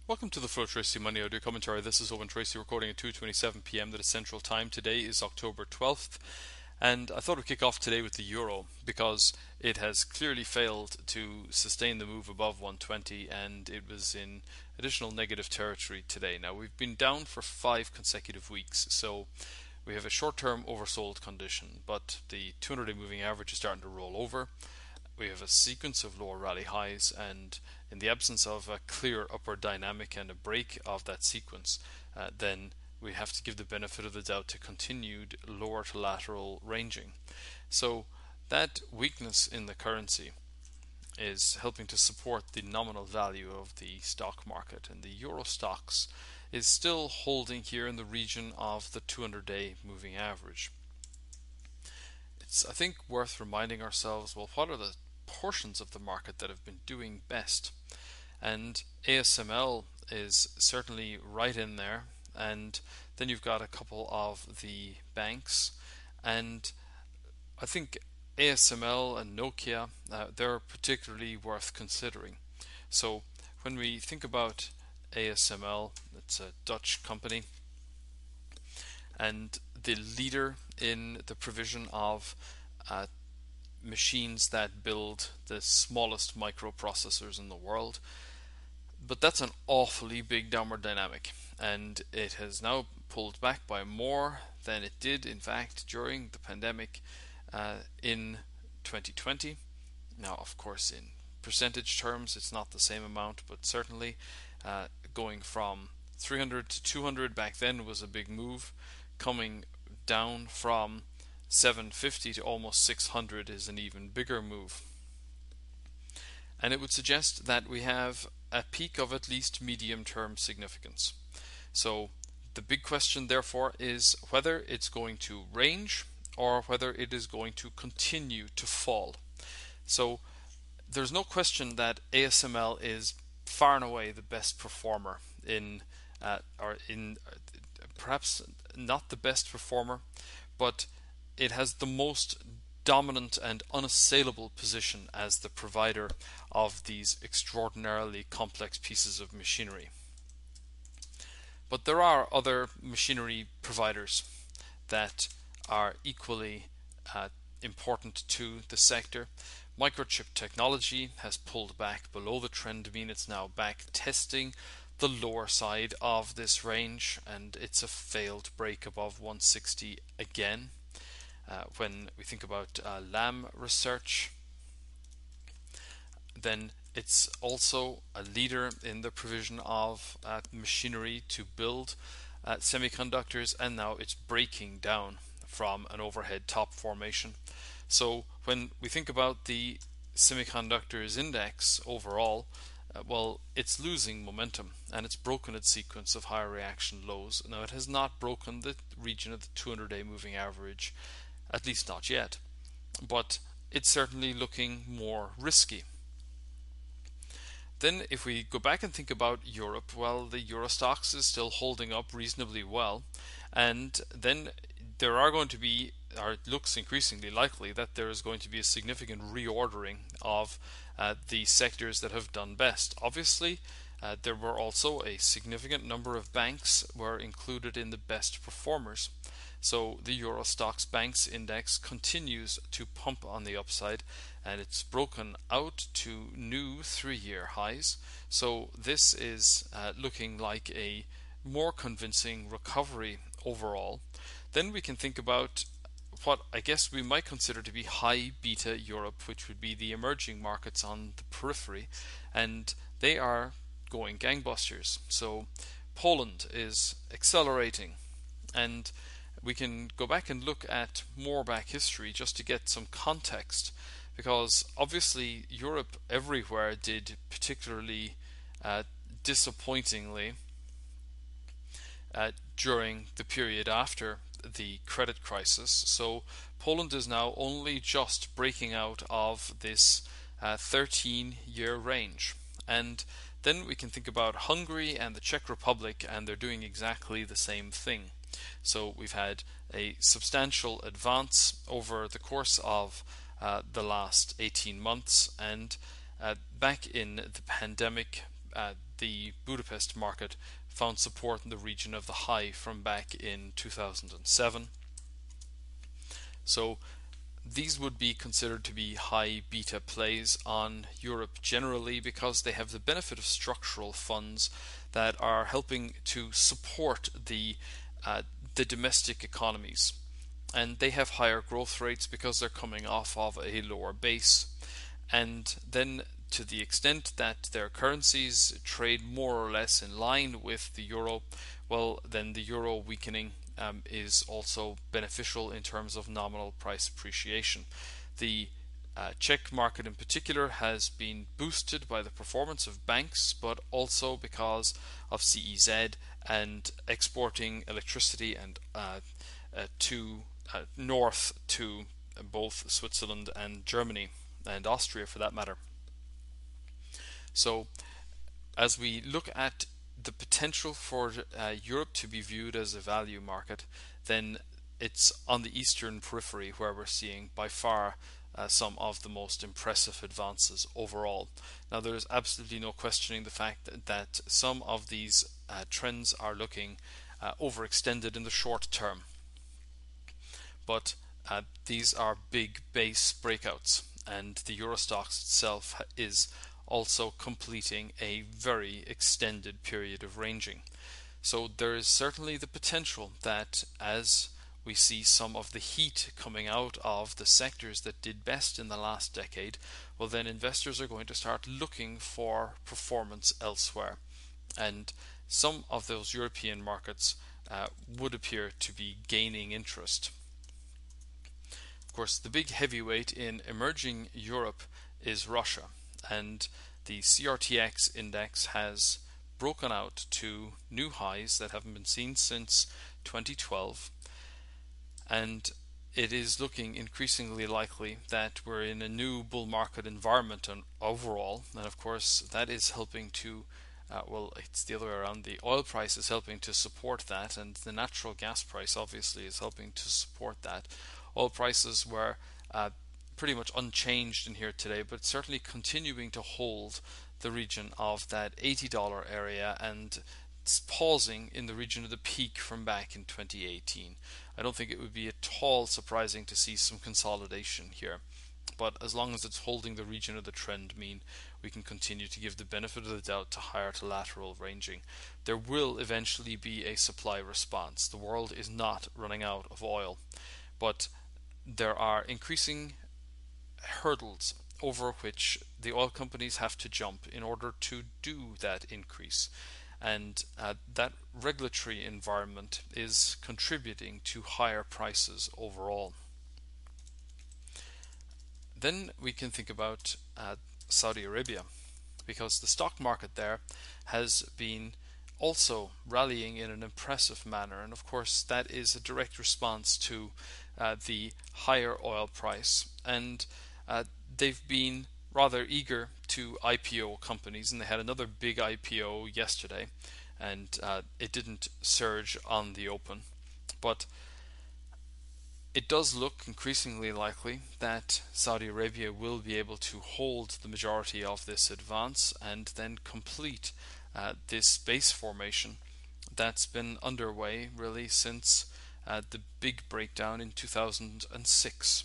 Welcome to the Flow Tracy Money Audio Commentary. This is Owen Tracy recording at 2:27 p.m. That is Central Time. Today is October 12th, and I thought we'd kick off today with the euro because it has clearly failed to sustain the move above 120, and it was in additional negative territory today. Now we've been down for 5 consecutive weeks, so we have a short-term oversold condition, but the 200-day moving average is starting to roll over. We have a sequence of lower rally highs, and in the absence of a clear upward dynamic and a break of that sequence, then we have to give the benefit of the doubt to continued lower to lateral ranging. So that weakness in the currency is helping to support the nominal value of the stock market, and the euro stocks is still holding here in the region of the 200-day moving average. It's, I think, worth reminding ourselves, well, what are the portions of the market that have been doing best? And ASML is certainly right in there, and then you've got a couple of the banks, and I think ASML and Nokia, they're particularly worth considering. So when we think about ASML, it's a Dutch company, and the leader in the provision of machines that build the smallest microprocessors in the world. But that's an awfully big downward dynamic, and it has now pulled back by more than it did, in fact, during the pandemic in 2020. Now, of course, in percentage terms, it's not the same amount, but certainly going from 300 to 200 back then was a big move. Coming down from 750 to almost 600 is an even bigger move. And it would suggest that we have a peak of at least medium-term significance. So the big question, therefore, is whether it's going to range or whether it is going to continue to fall. So there's no question that ASML is far and away the best performer perhaps not the best performer, but it has the most dominant and unassailable position as the provider of these extraordinarily complex pieces of machinery. But there are other machinery providers that are equally important to the sector. Microchip technology has pulled back below the trend mean. It's now back testing the lower side of this range, and it's a failed break above 160 again. When we think about Lam Research, then it's also a leader in the provision of machinery to build semiconductors, and now it's breaking down from an overhead top formation. So when we think about the semiconductors index overall, well, it's losing momentum, and it's broken its sequence of higher reaction lows. Now, it has not broken the region of the 200-day moving average, at least not yet, but it's certainly looking more risky. Then if we go back and think about Europe, well, the Euro Stoxx is still holding up reasonably well, and then there are going to be, or it looks increasingly likely that there is going to be a significant reordering of the sectors that have done best. Obviously, there were also a significant number of banks were included in the best performers. So the Euro Stoxx Banks Index continues to pump on the upside, and it's broken out to new 3-year highs. So this is looking like a more convincing recovery overall. Then we can think about what I guess we might consider to be high beta Europe, which would be the emerging markets on the periphery, and they are going gangbusters. So Poland is accelerating, and we can go back and look at more back history just to get some context, because obviously Europe everywhere did particularly disappointingly during the period after the credit crisis. So Poland is now only just breaking out of this 13-year range. And then we can think about Hungary and the Czech Republic, and they're doing exactly the same thing. So we've had a substantial advance over the course of the last 18 months, and back in the pandemic the Budapest market found support in the region of the high from back in 2007. So these would be considered to be high beta plays on Europe generally because they have the benefit of structural funds that are helping to support the domestic economies, and they have higher growth rates because they're coming off of a lower base. And then to the extent that their currencies trade more or less in line with the euro, well, then the euro weakening is also beneficial in terms of nominal price appreciation. The Czech market in particular has been boosted by the performance of banks, but also because of CEZ and exporting electricity and to north to both Switzerland and Germany and Austria for that matter. So as we look at the potential for Europe to be viewed as a value market, then it's on the eastern periphery where we're seeing by far some of the most impressive advances overall. Now, there is absolutely no questioning the fact that some of these trends are looking overextended in the short term, but these are big base breakouts, and the Euro Stoxx itself is also completing a very extended period of ranging. So there is certainly the potential that as we see some of the heat coming out of the sectors that did best in the last decade, well, then investors are going to start looking for performance elsewhere. And some of those European markets would appear to be gaining interest. Of course, the big heavyweight in emerging Europe is Russia, and the CRTX index has broken out to new highs that haven't been seen since 2012, and it is looking increasingly likely that we're in a new bull market environment overall, and of course that is helping to well, it's the other way around. The oil price is helping to support that, and the natural gas price obviously is helping to support that. Oil prices were pretty much unchanged in here today, but certainly continuing to hold the region of that $80 area, and it's pausing in the region of the peak from back in 2018. I don't think it would be at all surprising to see some consolidation here, but as long as it's holding the region of the trend mean, we can continue to give the benefit of the doubt to higher to lateral ranging. There will eventually be a supply response. The world is not running out of oil, but there are increasing hurdles over which the oil companies have to jump in order to do that increase, and that regulatory environment is contributing to higher prices overall. Then we can think about Saudi Arabia, because the stock market there has been also rallying in an impressive manner, and of course that is a direct response to the higher oil price, and they've been rather eager to IPO companies, and they had another big IPO yesterday, and it didn't surge on the open, but it does look increasingly likely that Saudi Arabia will be able to hold the majority of this advance and then complete this base formation that's been underway really since the big breakdown in 2006.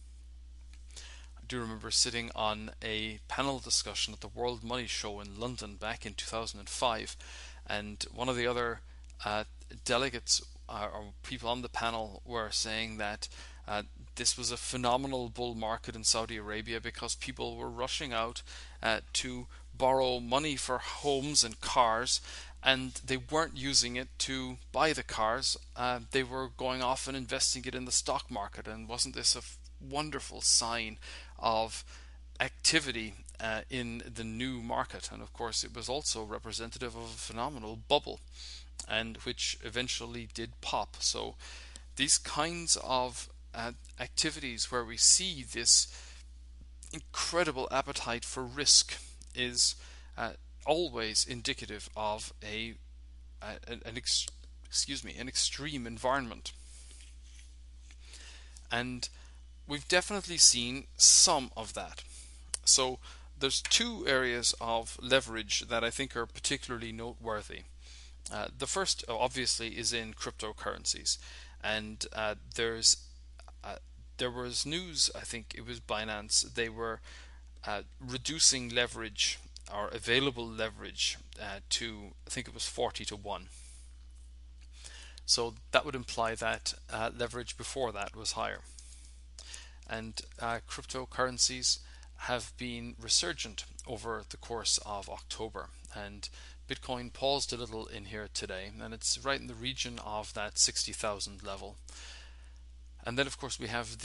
I do remember sitting on a panel discussion at the World Money Show in London back in 2005, and one of the other delegates or people on the panel were saying that this was a phenomenal bull market in Saudi Arabia because people were rushing out to borrow money for homes and cars, and they weren't using it to buy the cars. They were going off and investing it in the stock market, and wasn't this a wonderful sign of activity in the new market? And of course it was also representative of a phenomenal bubble, and which eventually did pop. So these kinds of activities where we see this incredible appetite for risk is always indicative of an extreme environment. And we've definitely seen some of that. So there's two areas of leverage that I think are particularly noteworthy. The first, obviously, is in cryptocurrencies, and uh, there was news. I think it was Binance. They were reducing leverage or available leverage to, I think it was 40 to 1. So that would imply that leverage before that was higher. And cryptocurrencies have been resurgent over the course of October. And Bitcoin paused a little in here today, and it's right in the region of that 60,000 level. And then, of course, we have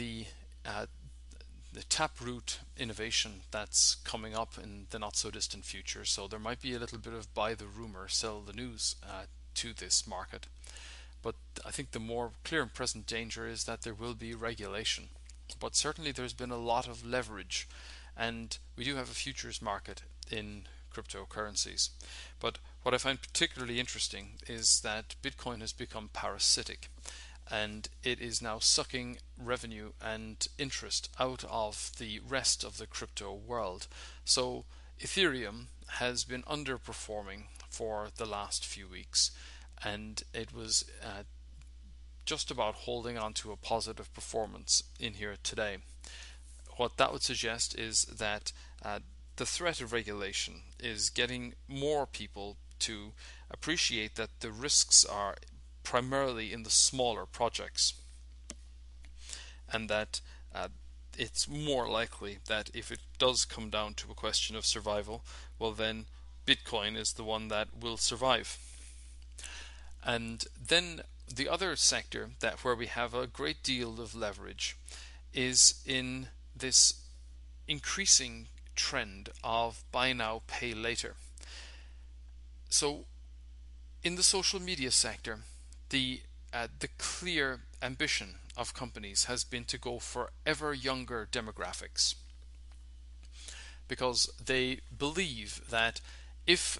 the Taproot innovation that's coming up in the not so distant future. So there might be a little bit of buy the rumor, sell the news to this market. But I think the more clear and present danger is that there will be regulation. But certainly there's been a lot of leverage, and we do have a futures market in cryptocurrencies. But what I find particularly interesting is that Bitcoin has become parasitic, and it is now sucking revenue and interest out of the rest of the crypto world. So Ethereum has been underperforming for the last few weeks, and it was just about holding on to a positive performance in here today. What that would suggest is that the threat of regulation is getting more people to appreciate that the risks are primarily in the smaller projects, and that it's more likely that if it does come down to a question of survival, well, then Bitcoin is the one that will survive. And then the other sector that where we have a great deal of leverage is in this increasing trend of buy now, pay later. So in the social media sector, the clear ambition of companies has been to go for ever younger demographics, because they believe that if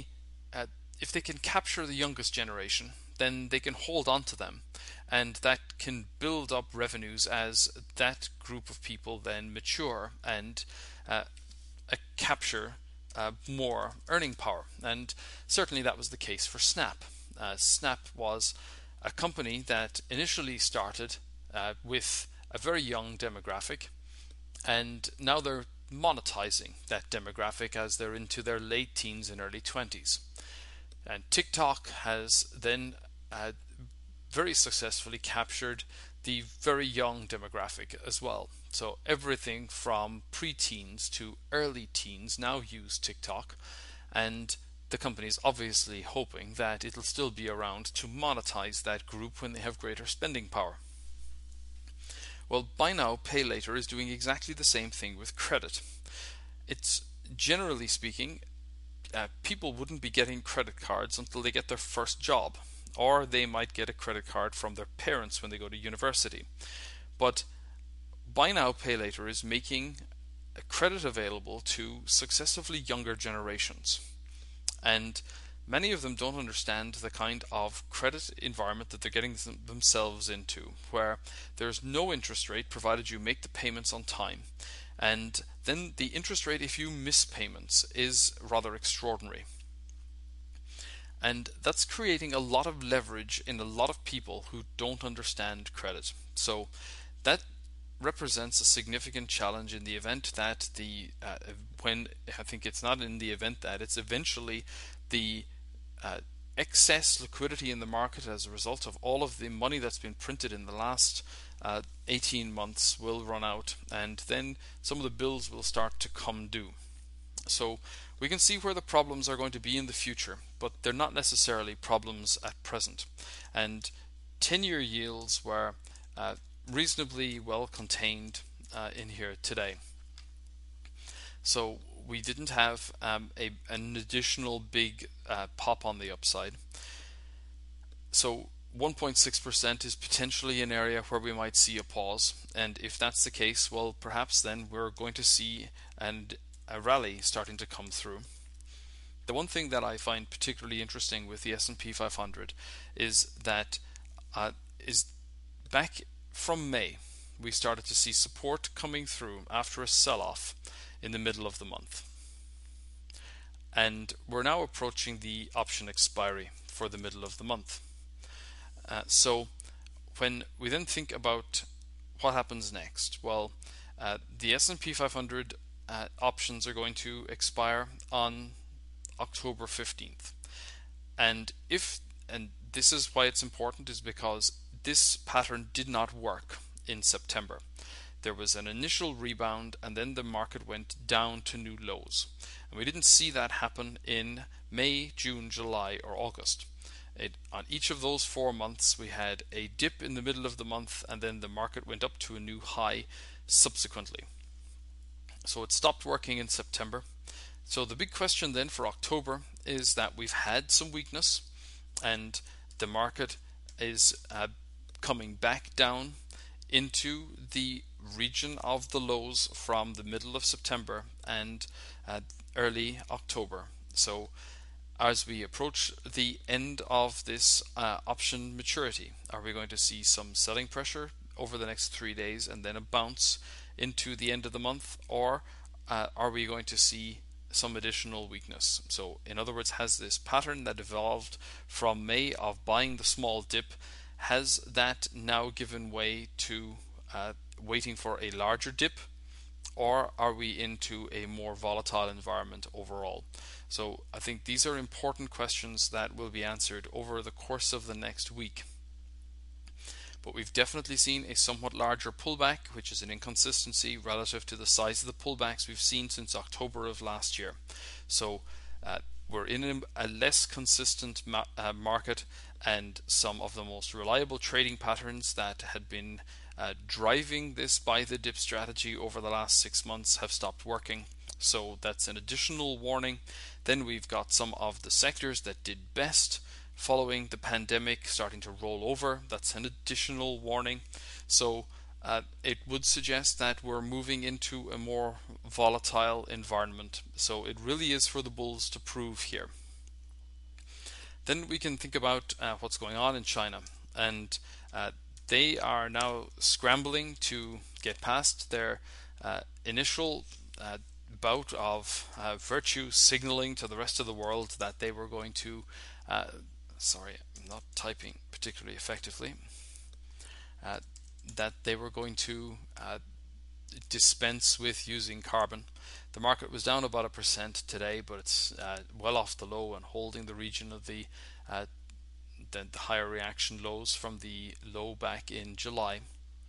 if they can capture the youngest generation, then they can hold on to them, and that can build up revenues as that group of people then mature and capture more earning power. And certainly that was the case for Snap. Snap was a company that initially started with a very young demographic, and now they're monetizing that demographic as they're into their late teens and early 20s. And TikTok has then very successfully captured the very young demographic as well. So everything from pre-teens to early teens now use TikTok, and the company is obviously hoping that it'll still be around to monetize that group when they have greater spending power. Well, buy now, pay later is doing exactly the same thing with credit. It's generally speaking, people wouldn't be getting credit cards until they get their first job, or they might get a credit card from their parents when they go to university. But buy now, pay later is making credit available to successively younger generations. And many of them don't understand the kind of credit environment that they're getting themselves into, where there's no interest rate provided you make the payments on time. And then the interest rate, if you miss payments, is rather extraordinary. And that's creating a lot of leverage in a lot of people who don't understand credit. So that represents a significant challenge in the event that when I think it's not in the event that it's eventually the excess liquidity in the market as a result of all of the money that's been printed in the last 18 months will run out, and then some of the bills will start to come due. So we can see where the problems are going to be in the future, but they're not necessarily problems at present. And 10-year yields were reasonably well contained in here today. So we didn't have an additional big pop on the upside. So 1.6% is potentially an area where we might see a pause, and if that's the case, well, perhaps then we're going to see a rally starting to come through. The one thing that I find particularly interesting with the S&P 500 is that is back from May we started to see support coming through after a sell-off in the middle of the month. And we're now approaching the option expiry for the middle of the month. So when we then think about what happens next, well, the S&P 500 options are going to expire on October 15th. And this is why it's important, is because this pattern did not work in September. There was an initial rebound and then the market went down to new lows. And we didn't see that happen in May, June, July, or August. On each of those 4 months, we had a dip in the middle of the month and then the market went up to a new high subsequently. So it stopped working in September. So the big question then for October is that we've had some weakness and the market is coming back down into the region of the lows from the middle of September and early October. So as we approach the end of this option maturity, are we going to see some selling pressure over the next 3 days and then a bounce into the end of the month, or are we going to see some additional weakness? So in other words, has this pattern that evolved from May of buying the small dip, has that now given way to waiting for a larger dip, or are we into a more volatile environment overall? So I think these are important questions that will be answered over the course of the next week. But we've definitely seen a somewhat larger pullback, which is an inconsistency relative to the size of the pullbacks we've seen since October of last year. So we're in a less consistent market, and some of the most reliable trading patterns that had been driving this buy the dip strategy over the last 6 months have stopped working. So that's an additional warning. Then we've got some of the sectors that did best following the pandemic starting to roll over. That's an additional warning. So it would suggest that we're moving into a more volatile environment. So it really is for the bulls to prove here. Then we can think about what's going on in China, and they are now scrambling to get past their initial bout of virtue signaling to the rest of the world that they were going to sorry, I'm not typing particularly effectively, that they were going to dispense with using carbon. The market was down about 1% today, but it's well off the low and holding the region of the higher reaction lows from the low back in July.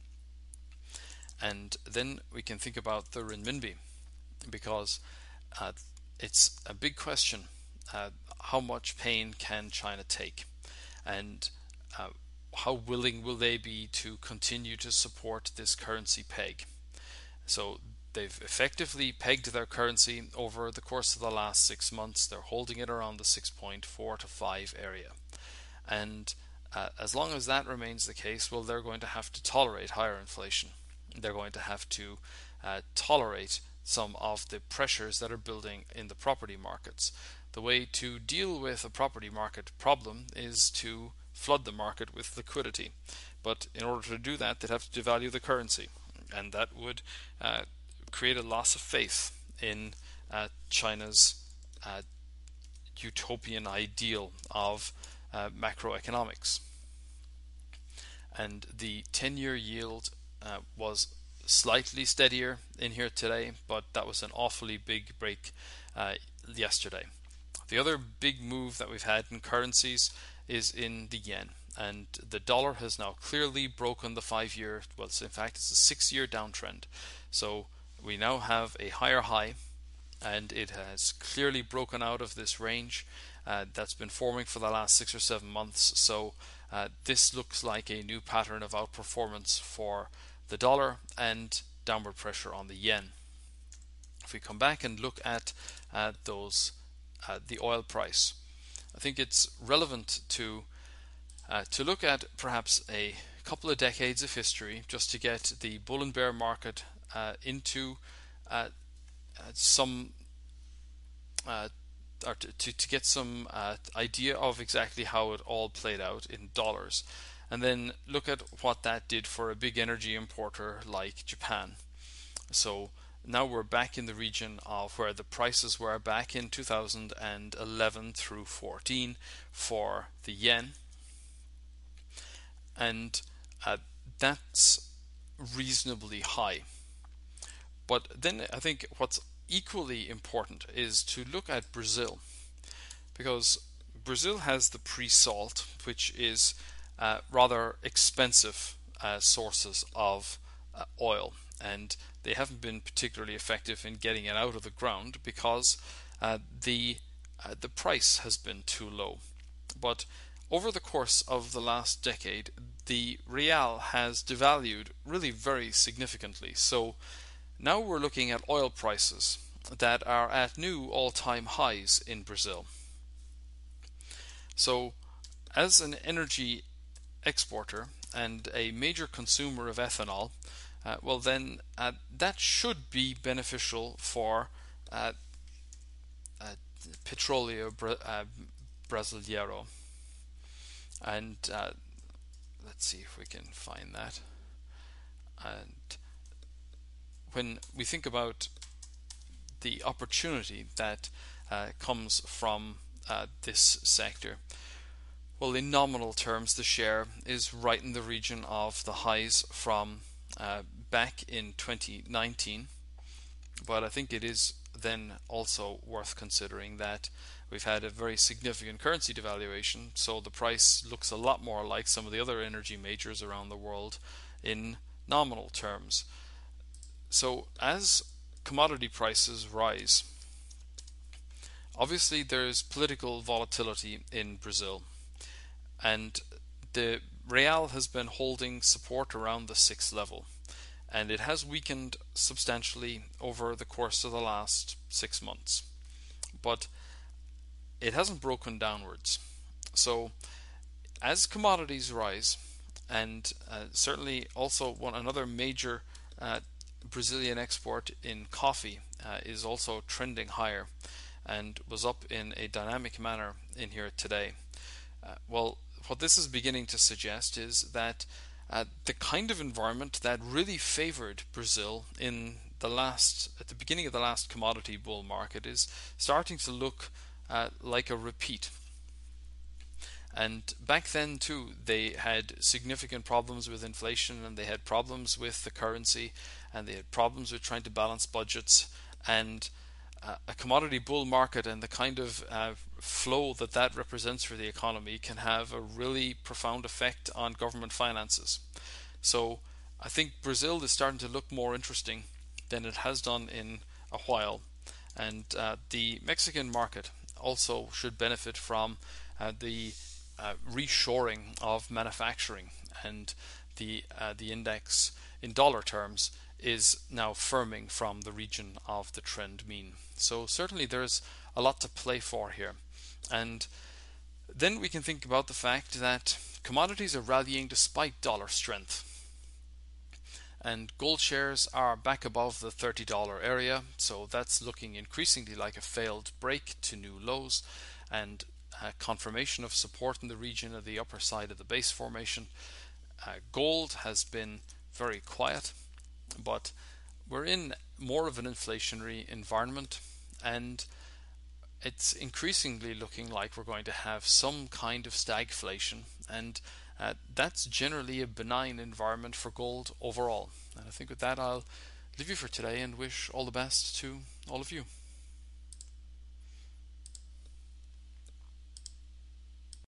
And then we can think about the renminbi, because it's a big question. How much pain can China take, and how willing will they be to continue to support this currency peg? So they've effectively pegged their currency over the course of the last 6 months. They're holding it around the 6.4 to 5 area, and as long as that remains the case, well, they're going to have to tolerate higher inflation. They're going to have to tolerate some of the pressures that are building in the property markets. The way to deal with a property market problem is to flood the market with liquidity. But in order to do that, they'd have to devalue the currency, and that would create a loss of faith in China's utopian ideal of macroeconomics. And the 10-year yield was slightly steadier in here today, but that was an awfully big break yesterday. The other big move that we've had in currencies is in the yen, and the dollar has now clearly broken the 5-year, well, in fact it's a 6-year downtrend. So we now have a higher high, and it has clearly broken out of this range that's been forming for the last 6 or 7 months. So this looks like a new pattern of outperformance for the dollar and downward pressure on the yen. If we come back and look at the oil price, I think it's relevant to look at perhaps a couple of decades of history just to get the bull and bear market into some or to get some idea of exactly how it all played out in dollars, and then look at what that did for a big energy importer like Japan. So now we're back in the region of where the prices were back in 2011 through 14 for the yen, and that's reasonably high. But then I think what's equally important is to look at Brazil, because Brazil has the pre-salt, which is rather expensive sources of oil, and they haven't been particularly effective in getting it out of the ground because the price has been too low. But over the course of the last decade, the real has devalued really very significantly. So now we're looking at oil prices that are at new all-time highs in Brazil. So, as an energy exporter and a major consumer of ethanol, well, then that should be beneficial for Petróleo Brasileiro. And let's see if we can find that. And when we think about the opportunity that comes from this sector, well, in nominal terms, the share is right in the region of the highs from back in 2019. But I think it is then also worth considering that we've had a very significant currency devaluation, so the price looks a lot more like some of the other energy majors around the world in nominal terms. So as commodity prices rise, obviously there's political volatility in Brazil, and the real has been holding support around the 6 level, and it has weakened substantially over the course of the last 6 months, but it hasn't broken downwards. So as commodities rise, and certainly also another major Brazilian export in coffee is also trending higher and was up in a dynamic manner in here today. Well, what this is beginning to suggest is that the kind of environment that really favored Brazil at the beginning of the last commodity bull market is starting to look like a repeat. And back then too, they had significant problems with inflation, and they had problems with the currency, and they had problems with trying to balance budgets. And a commodity bull market and the kind of flow that represents for the economy can have a really profound effect on government finances. So I think Brazil is starting to look more interesting than it has done in a while, and the Mexican market also should benefit from the reshoring of manufacturing, and the index in dollar terms is now firming from the region of the trend mean. So certainly there's a lot to play for here. And then we can think about the fact that commodities are rallying despite dollar strength. And gold shares are back above the $30 area, so that's looking increasingly like a failed break to new lows, and confirmation of support in the region of the upper side of the base formation. Gold has been very quiet, but we're in more of an inflationary environment, and it's increasingly looking like we're going to have some kind of stagflation, and that's generally a benign environment for gold overall. And I think with that, I'll leave you for today and wish all the best to all of you.